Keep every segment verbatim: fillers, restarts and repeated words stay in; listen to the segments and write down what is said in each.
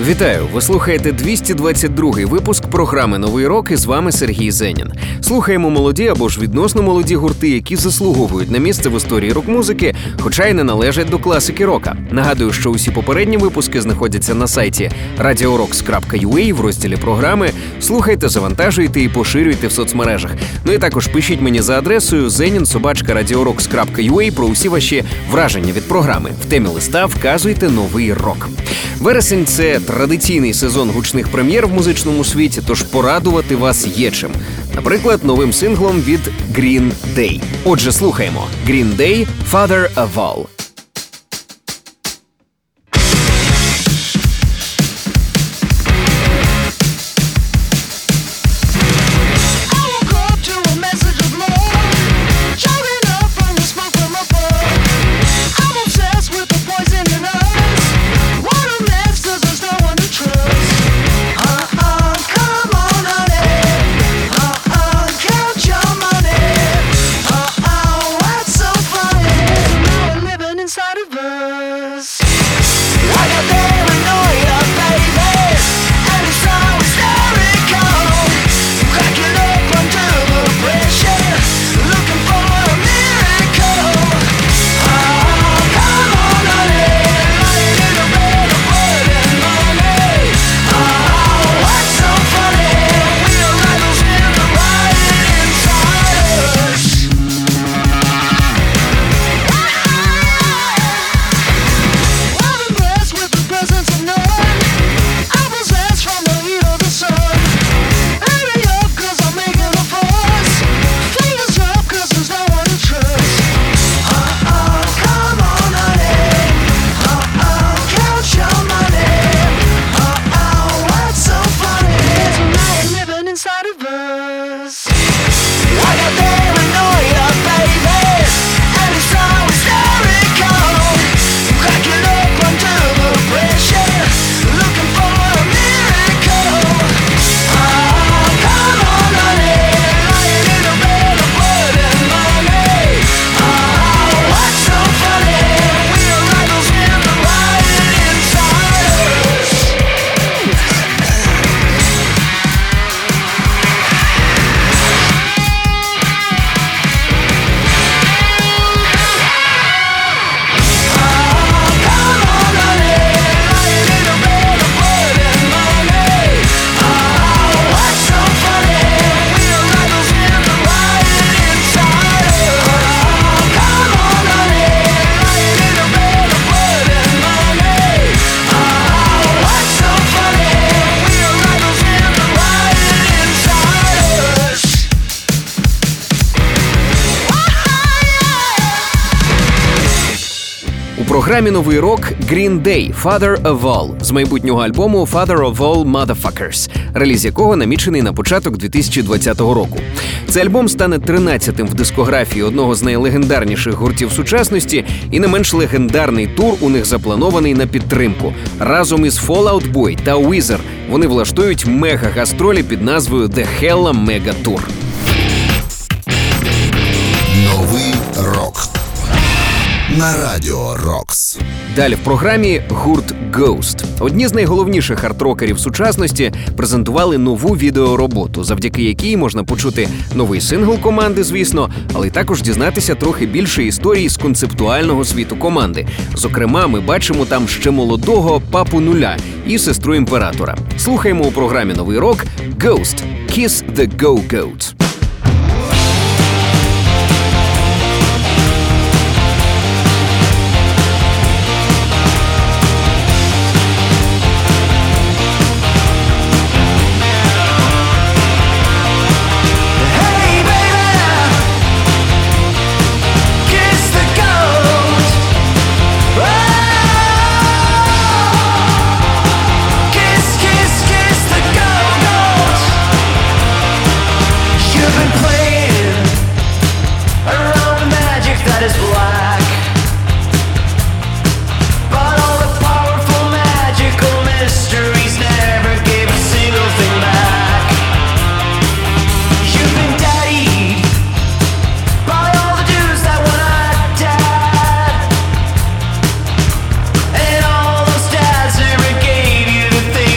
Вітаю! Ви слухаєте двісті двадцять другий випуск програми «Новий рок» і з вами Сергій Зенін. Слухаємо молоді або ж відносно молоді гурти, які заслуговують на місце в історії рок-музики, хоча й не належать до класики рока. Нагадую, що усі попередні випуски знаходяться на сайті радіо рокс крапка ю а в розділі програми. Слухайте, завантажуйте і поширюйте в соцмережах. Ну і також пишіть мені за адресою зенін собачка радіо рокс крапка ю а про усі ваші враження від програми. В темі листа вказуйте «Новий рок». Вересень – це традиційний сезон гучних прем'єр в музичному світі, тож порадувати вас є чим. Наприклад, новим синглом від Green Day. Отже, слухаємо. Green Day – Father of All. У програмі «Новий рок» Green Day – Father of All з майбутнього альбому Father of All Motherfuckers, реліз якого намічений на початок дві тисячі двадцятого року. Цей альбом стане тринадцятим в дискографії одного з найлегендарніших гуртів сучасності, і не менш легендарний тур у них запланований на підтримку. Разом із Fall Out Boy та Weezer вони влаштують мега-гастролі під назвою The Hella Mega Tour. Новий рок на Радіо Рокс. Далі в програмі гурт Ghost. Одні з найголовніших арт-рокерів сучасності презентували нову відеороботу, завдяки якій можна почути новий сингл команди, звісно, але й також дізнатися трохи більше історії з концептуального світу команди. Зокрема, ми бачимо там ще молодого папу Нуля і сестру імператора. Слухаємо у програмі «Новий рок» Ghost – Kiss the Go-Goat. things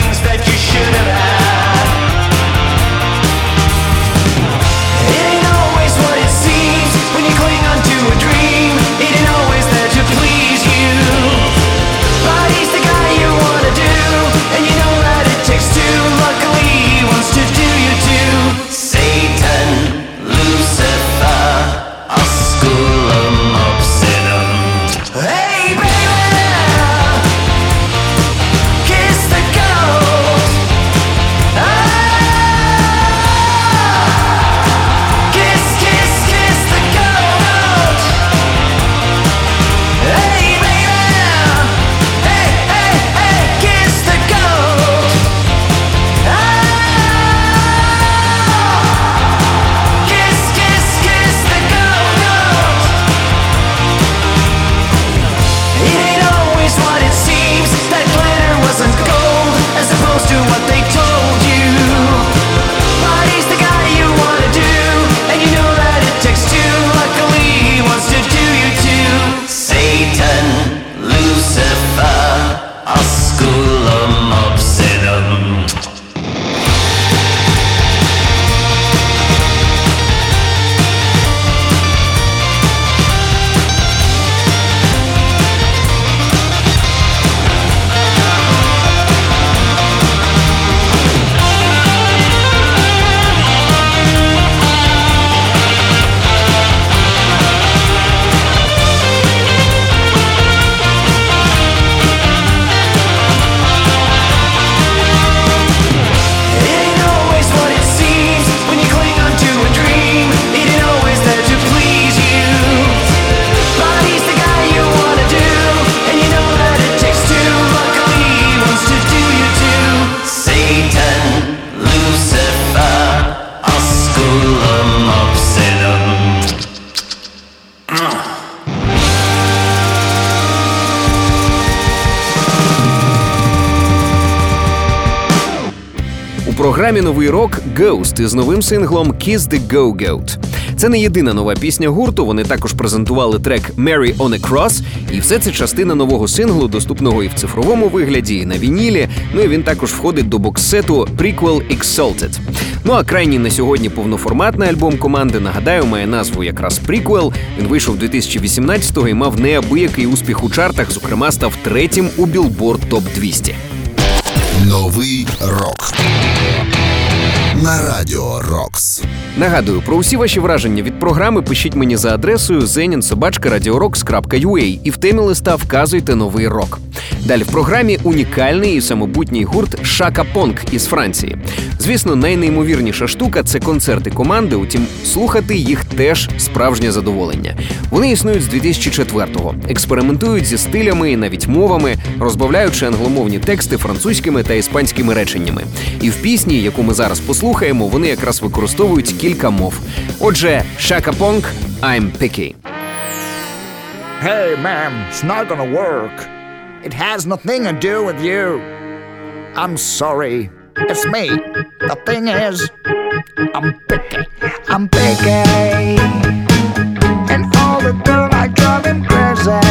програмі «Новий рок» Ghost із новим синглом «Kiss the Go-Goat». Це не єдина нова пісня гурту, вони також презентували трек «Mary on a Cross», і все це частина нового синглу, доступного і в цифровому вигляді, і на вінілі, ну і він також входить до бокс-сету «Prequel Exalted». Ну а крайній на сьогодні повноформатний альбом команди, нагадаю, має назву якраз «Prequel». Він вийшов дві тисячі вісімнадцятого і мав неабиякий успіх у чартах, зокрема став третім у Billboard топ двісті. Новий рок на Радіо Рокс. Нагадую, про усі ваші враження від програми пишіть мені за адресою зенін собачка радіорокс крапка ю а і в темі листа вказуйте «Новий рок». Далі в програмі унікальний і самобутній гурт Шака Понг із Франції. Звісно, найнеймовірніша штука – це концерти команди, утім, слухати їх теж справжнє задоволення. Вони існують з дві тисячі четвертого, експериментують зі стилями і навіть мовами, розбавляючи англомовні тексти французькими та іспанськими реченнями. І в пісні, яку ми зараз послухаємо, вони якраз використовують кілька мов. Отже, Шака Понг «I'm Picky». Hey, ma'am, it's not gonna work. It has nothing to do with you. I'm sorry. It's me. The thing is, I'm picky. I'm picky. And all the girls, I drive him crazy.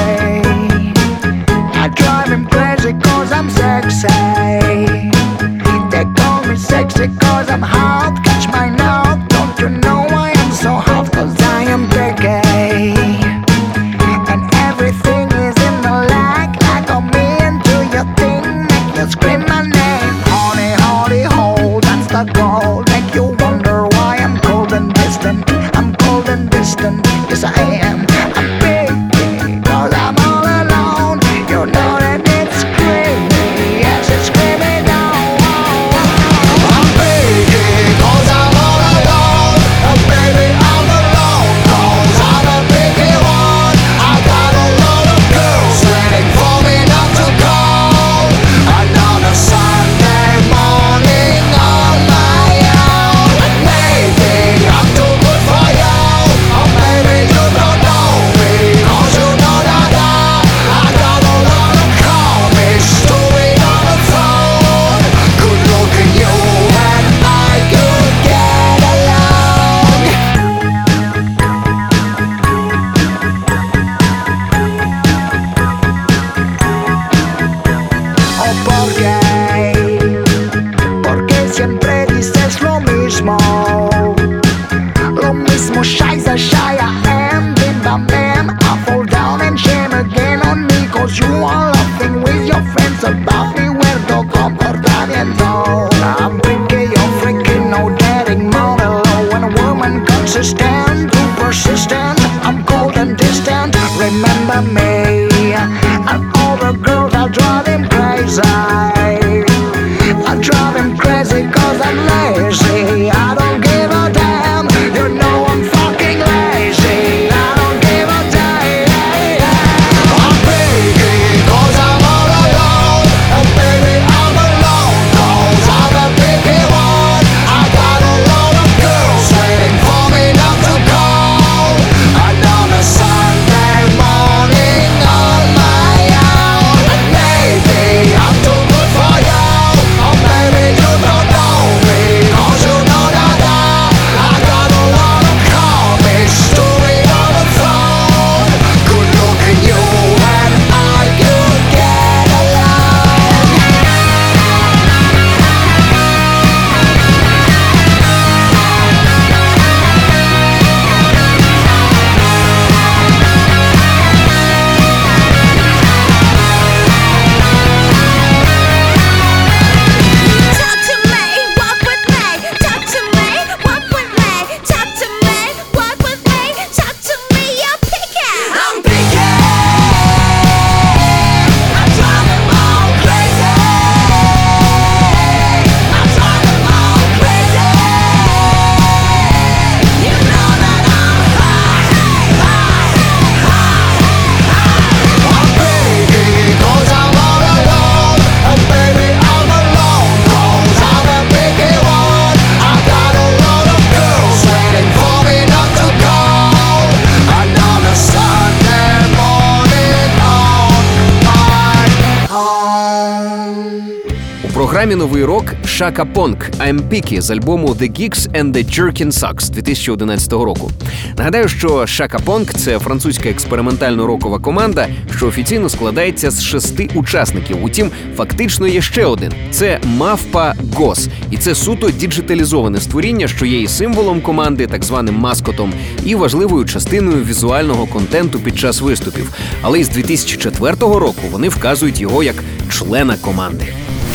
I drive him crazy cause I'm sexy. They call me sexy cause I'm hot. Catch my nose. Don't you know I am so hot cause I am picky. Scream my name, honey, honey, hold, that's the goal. Make you wonder why I'm cold and distant. I'm cold and distant, yes I am. I'm picky, cause I'm all alone. You know that it's screaming, yes it's screaming down. I'm picky, cause I'm all alone. And baby I'm alone, cause I'm a picky one. I got a lot of girls waiting for me not to go. Sunday morning on my own. Maybe I'm too good for you, or maybe you don't know me, cause you know that I, I got a lot of comics story on the phone. Good looking you and I could get along. Oh, porque siempre dices lo mismo, lo mismo, shy, shy, I am, bim, bam, bam, I fall down and shame again on me, cause you are laughing with your friends about me, where the comportamiento. I'm picky, you're freaking, no getting more low, when a woman consistent, too persistent, I'm cold and distant, remember me, and all the girls are driving crazy. I drive him crazy cause I'm lazy. I don't give a damn. You know I'm fucking lazy. I don't give a damn. I'm picky cause I'm all програмі «Новий рок» Chaka Ponk «I'm Picky» з альбому The Geeks and the Jerkin Socks дві тисячі одинадцятого року. Нагадаю, що Chaka Ponk – це французька експериментально-рокова команда, що офіційно складається з шести учасників. Утім, фактично є ще один – це Mavpa Gos. І це суто діджиталізоване створіння, що є і символом команди, так званим маскотом, і важливою частиною візуального контенту під час виступів. Але із дві тисячі четвертого року вони вказують його як члена команди.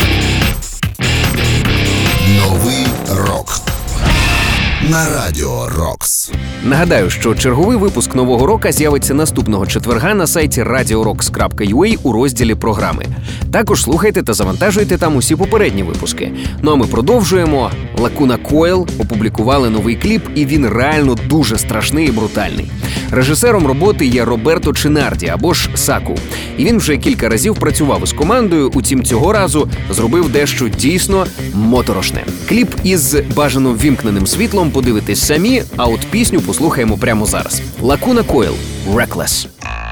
Новий рок на Радіо Рокс. Нагадаю, що черговий випуск «Нового року» з'явиться наступного четверга на сайті радіо рокс крапка ю а у розділі «Програми». Також слухайте та завантажуйте там усі попередні випуски. Ну а ми продовжуємо. Lacuna Coil опублікували новий кліп, і він реально дуже страшний і брутальний. Режисером роботи є Роберто Чинарді, або ж Саку. І він вже кілька разів працював із командою, утім цього разу зробив дещо дійсно моторошне. Кліп із бажано ввімкненим світлом подивитесь самі, а от пісню послухаємо прямо зараз. Lacuna Coil – Reckless.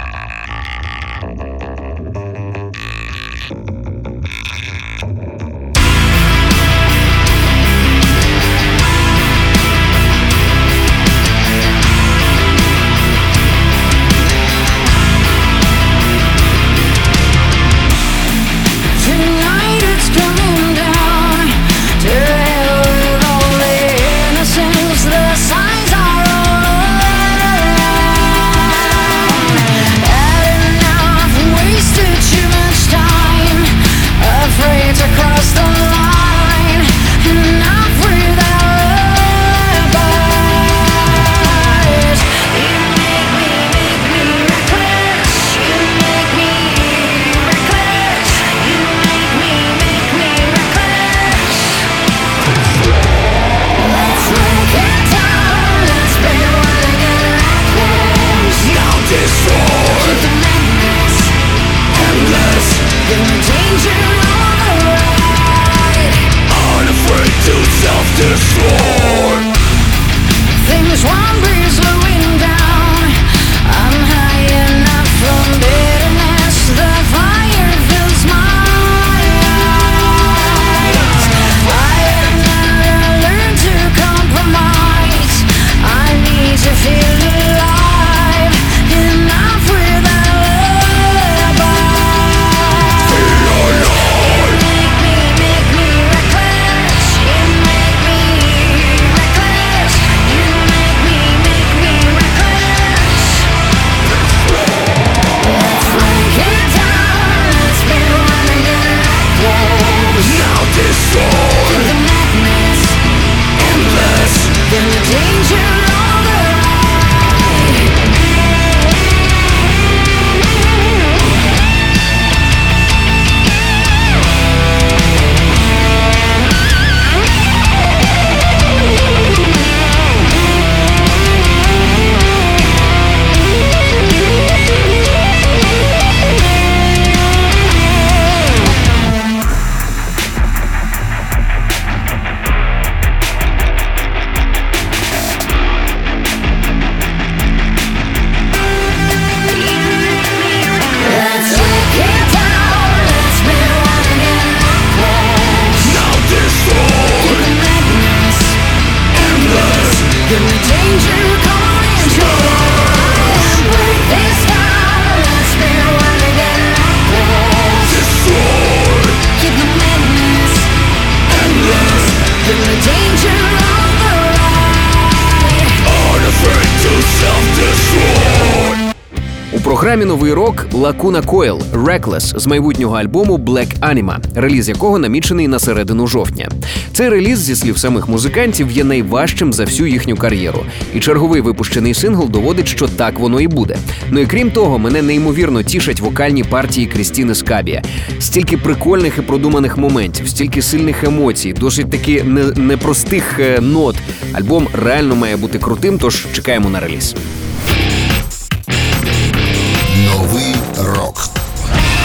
У програмі «Новий рок» Lacuna Coil Reckless з майбутнього альбому Black Anima, реліз якого намічений на середину жовтня. Цей реліз, зі слів самих музикантів, є найважчим за всю їхню кар'єру. І черговий випущений сингл доводить, що так воно і буде. Ну і крім того, мене неймовірно тішать вокальні партії Крістіни Скабія. Стільки прикольних і продуманих моментів, стільки сильних емоцій, досить таки не, непростих е, нот. Альбом реально має бути крутим, тож чекаємо на реліз. Новий рок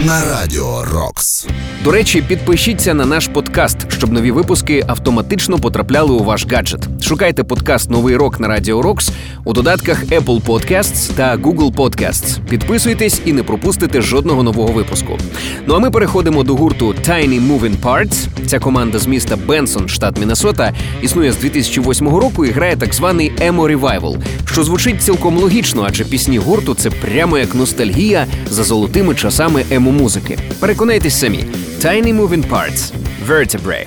на Радіо Рокс. До речі, підпишіться на наш подкаст, щоб нові випуски автоматично потрапляли у ваш гаджет. Шукайте подкаст «Новий рок» на Радіо Рокс у додатках Apple Podcasts та Google Podcasts. Підписуйтесь і не пропустите жодного нового випуску. Ну а ми переходимо до гурту Tiny Moving Parts. Ця команда з міста Бенсон, штат Міннесота, існує з дві тисячі восьмого року і грає так званий емо-ревайвал, що звучить цілком логічно, адже пісні гурту – це прямо як ностальгія за золотими часами емо-музики. Переконайтесь самі. Tiny Moving Parts. Vertebrae.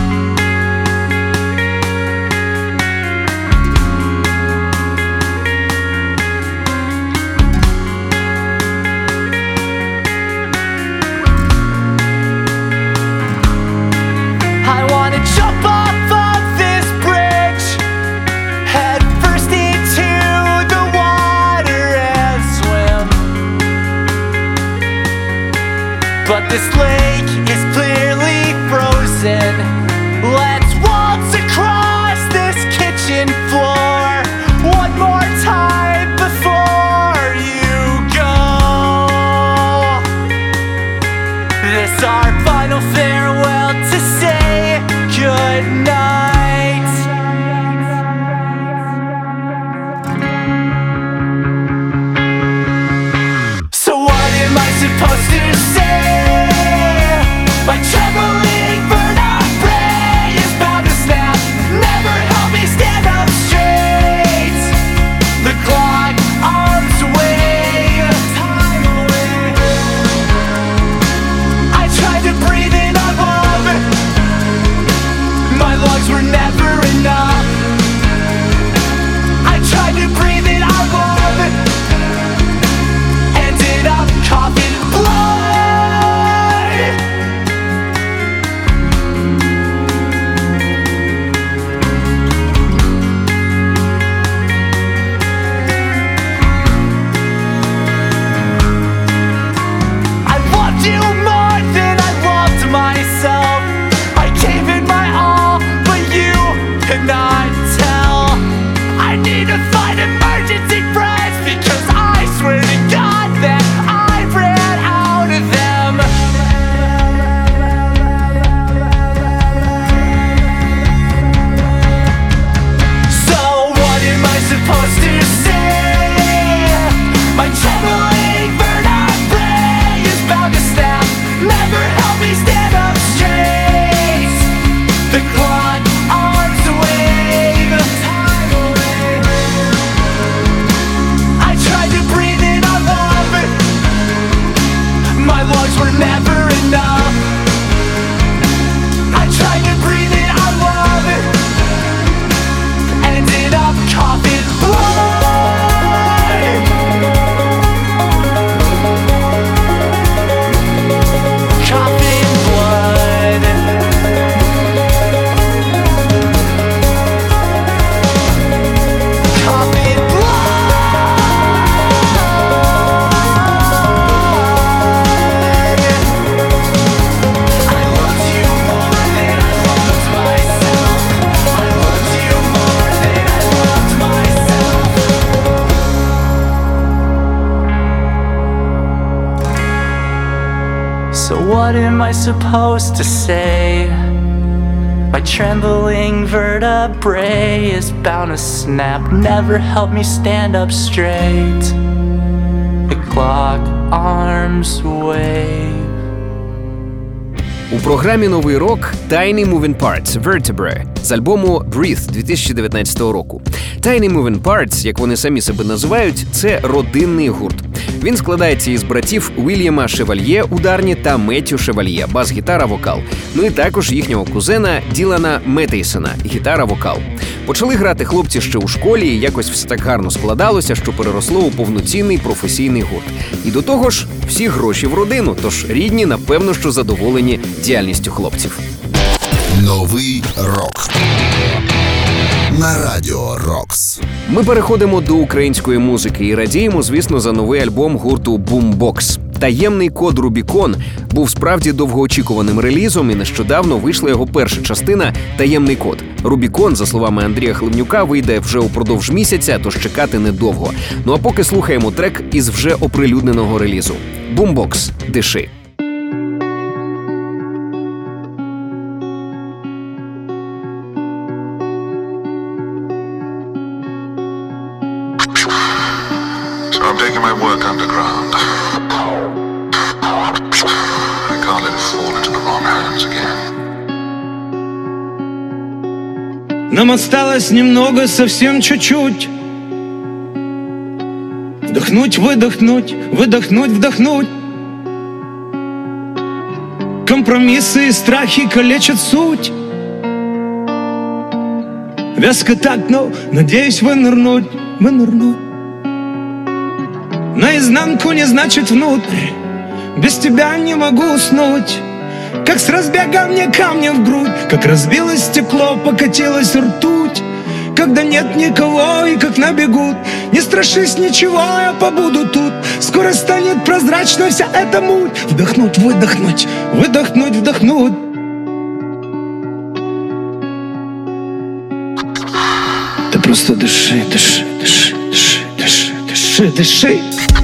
But this lake is clearly frozen. Let's waltz across this kitchen floor one more time before you go. This our final farewell to say good night. So what am I supposed to say? My trembling vertebrae is bound to snap. Never help me stand up straight. The clock arms away, time away. I tried to breathe in our love. My lungs were never enough. I tried to breathe in our love. Ended up coughing blood. Not tell. I need to find emergency friends because I swear to God that I ran out of them. So what am I supposed to say? My trembling vertebrae is bound to snap. Never help me stand up straight. The clock arms away. My lungs were never enough. I tried to breathe in our love. Ended up coughing blood. Coughing blood. Coughing So what am I supposed to say? My trembling vertebrae is bound to snap. Never help me stand up straight. The clock arms wave. У програмі «Новий рок» Tiny Moving Parts – Vertebrae з альбому Breathe дві тисячі дев'ятнадцятого року. Tiny Moving Parts, як вони самі себе називають, це родинний гурт. Він складається із братів Уільяма Шевальє – ударні та Меттю Шевальє – бас-гітара-вокал. Ну і також їхнього кузена Ділана Метейсона – гітара-вокал. Почали грати хлопці ще у школі, і якось все так гарно складалося, що переросло у повноцінний професійний гурт. І до того ж, всі гроші в родину, тож рідні, напевно, що задоволені діяльністю хлопців. Новий рок на Радіо Рокс. Ми переходимо до української музики і радіємо, звісно, за новий альбом гурту Boombox. «Таємний код Рубікон» був справді довгоочікуваним релізом, і нещодавно вийшла його перша частина «Таємний код». Рубікон, за словами Андрія Хливнюка, вийде вже упродовж місяця, тож чекати недовго. Ну а поки слухаємо трек із вже оприлюдненого релізу. Boombox. Диши. So I'm taking my work underground. I can't let it fall into the wrong hands again. Нам осталось немного, совсем чуть-чуть. Вдохнуть, выдохнуть, выдохнуть, вдохнуть. Компромиссы и страхи калечат суть. Вязко так, но надеюсь вынырнуть, вынырнуть. Наизнанку не значит внутрь. Без тебя не могу уснуть. Как с разбега мне камнем в грудь. Как разбилось стекло, покатилась ртуть. Когда нет никого и как набегут. Не страшись ничего, я побуду тут. Скоро станет прозрачна вся эта муть. Вдохнуть, выдохнуть, выдохнуть, вдохнуть. Ты просто дыши, дыши, дыши, дыши, дыши, дыши, дыши.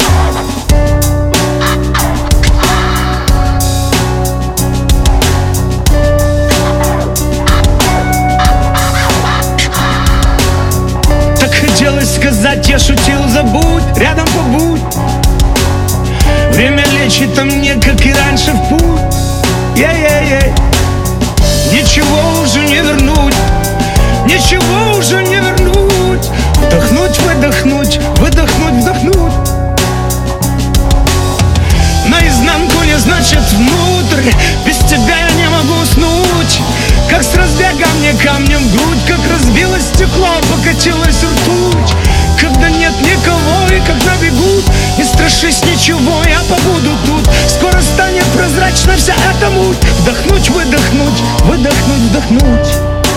Хотелось сказать, я шутил, забудь, рядом побудь. Время лечит, а мне, как и раньше, в путь. Ей-ей-ей. Ничего уже не вернуть, ничего уже не вернуть. Вдохнуть, выдохнуть, выдохнуть, вдохнуть. Наизнанку не значит внутрь. Без тебя я не могу уснуть. Как с разбега мне камнем в грудь. Как разбилось стекло, покатилась ртуть. Когда нет никого и как набегут. Не страшись ничего, я побуду тут. Скоро станет прозрачна вся эта муть. Вдохнуть, выдохнуть, выдохнуть, вдохнуть.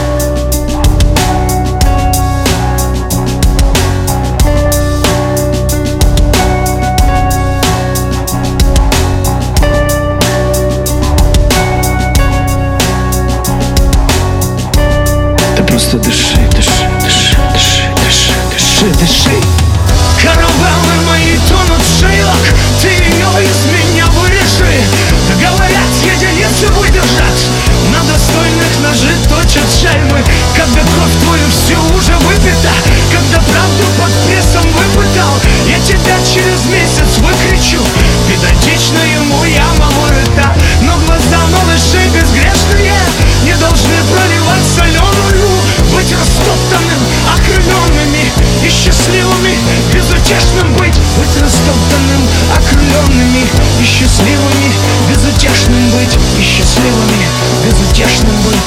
Просто дыши, дыши, дыши, дыши, дыши, дыши, дыши. Каравеллы мои тонут в шейлах. Ты ее из меня вырежи. Да говорят, единицы выдержат. На достойных ножи точат шельмы. Когда кровь твою всю уже выпита. Когда правду под прессом выпытал. Я тебя через месяц выкричу. Видать, ему яма вырыта. Но глаза малышей безгрешные не должны проливать соленую. Быть растоптанным, окрыленными и счастливыми, безутешным быть. Быть растоптанным, окрыленными и счастливыми, безутешным быть. И счастливыми, безутешным быть.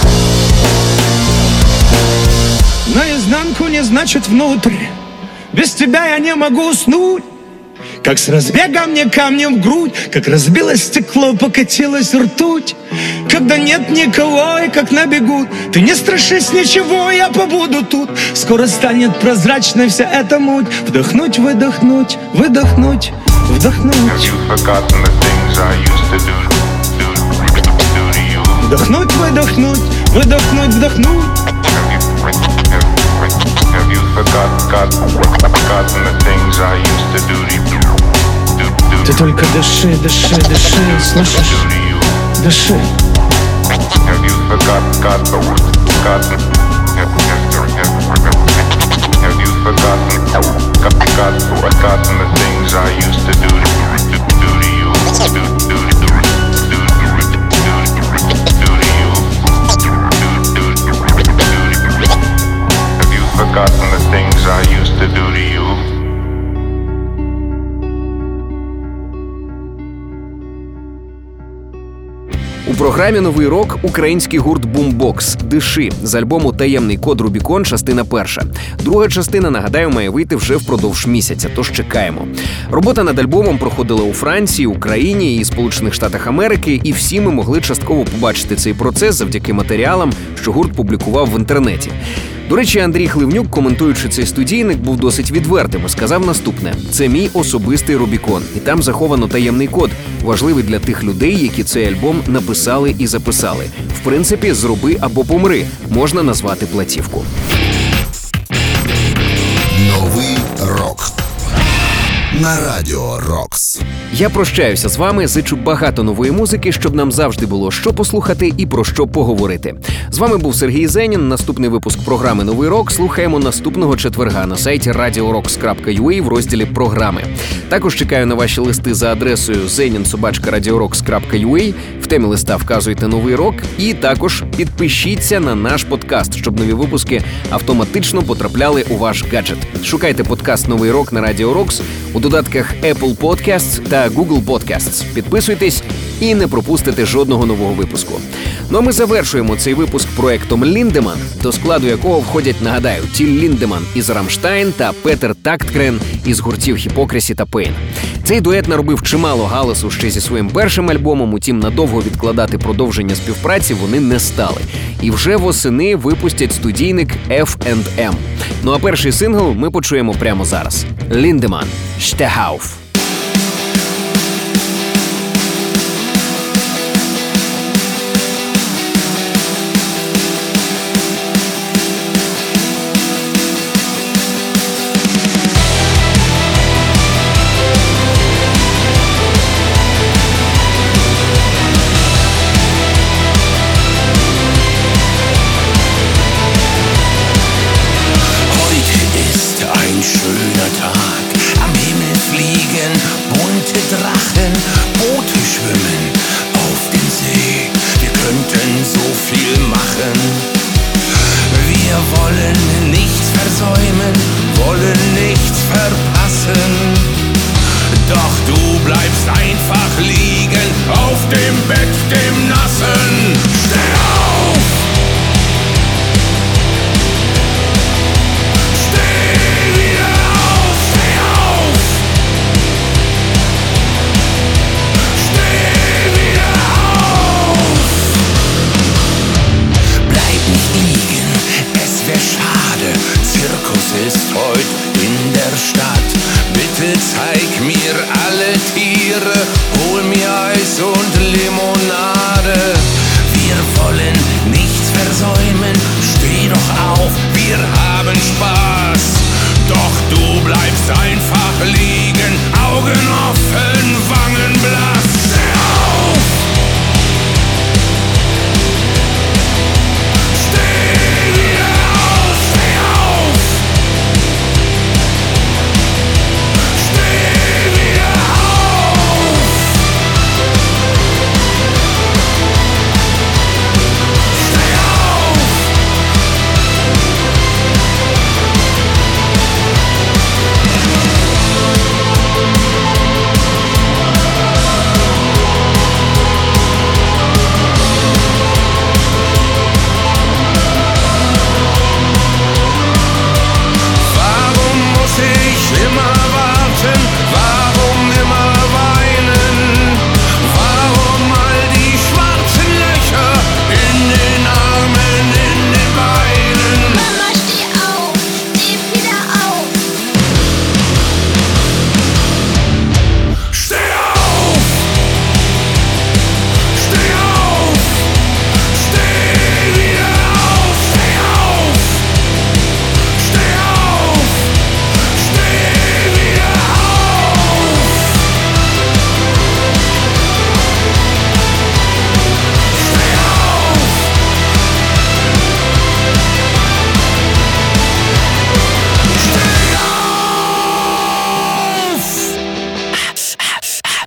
Наизнанку не значит внутрь. Без тебя я не могу уснуть. Как с разбега мне камнем в грудь. Как разбилось стекло, покатилась ртуть. Когда нет никого и как набегут. Ты не страшись ничего, я побуду тут. Скоро станет прозрачной вся эта муть. Вдохнуть, выдохнуть, выдохнуть, вдохнуть. Вдохнуть, выдохнуть, выдохнуть, вдохнуть. Have you forgotten, forgotten the things I used to do to you? Ты только дыши, дыши, дыши, слышишь? Дыши. Have you forgotten, forgotten? Have you forgotten, forgotten, forgotten the things I used to do to do to you? Do do do do do to you? Do do do. Have you forgotten the things I used to do to you? У програмі «Новий рок» український гурт «Бумбокс» «Диши» з альбому «Таємний код Рубікон», частина перша. Друга частина, нагадаю, має вийти вже впродовж місяця, тож чекаємо. Робота над альбомом проходила у Франції, Україні і Сполучених Штатах Америки, і всі ми могли частково побачити цей процес завдяки матеріалам, що гурт публікував в інтернеті. До речі, Андрій Хливнюк, коментуючи цей студійник, був досить відвертим і сказав наступне: «Це мій особистий Рубікон, і там заховано таємний код, важливий для тих людей, які цей альбом написали і записали. В принципі, зроби або помри, можна назвати платівку». Новий рок на Радіо Рокс. Я прощаюся з вами, зичу багато нової музики, щоб нам завжди було що послухати і про що поговорити. З вами був Сергій Зенін. Наступний випуск програми «Новий рок» слухаємо наступного четверга на сайті радіо рокс крапка ю а в розділі «Програми». Також чекаю на ваші листи за адресою зенін собачка радіо рокс крапка ю а. В темі листа вказуйте «Новий рок» і також підпишіться на наш подкаст, щоб нові випуски автоматично потрапляли у ваш гаджет. Шукайте подкаст «Новий рок» на Радіо Рокс у додатках Apple Podcasts та Google Podcasts. Підписуйтесь і не пропустите жодного нового випуску. Ну а ми завершуємо цей випуск проектом «Ліндеман», до складу якого входять, нагадаю, Тіл Ліндеман із «Рамштайн» та Петер Такткрен із гуртів «Hypocrisy» та «Pain». Цей дует наробив чимало галасу ще зі своїм першим альбомом, утім надовго відкладати продовження співпраці вони не стали. І вже восени випустять студійник еф енд ем. Ну а перший сингл ми почуємо прямо зараз. «Ліндеман. Штехауф».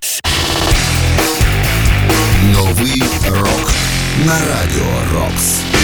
Новий рок на Радіо Рокс.